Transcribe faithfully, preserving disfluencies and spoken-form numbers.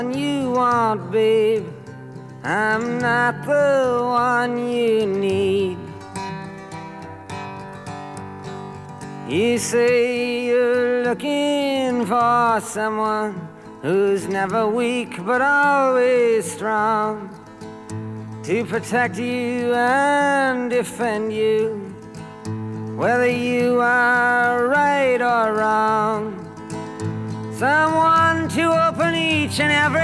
You want, babe, I'm not the one you need. You say you're looking for someone who's never weak but always strong, to protect you and defend you, whether you are right or wrong. Someone to open each and every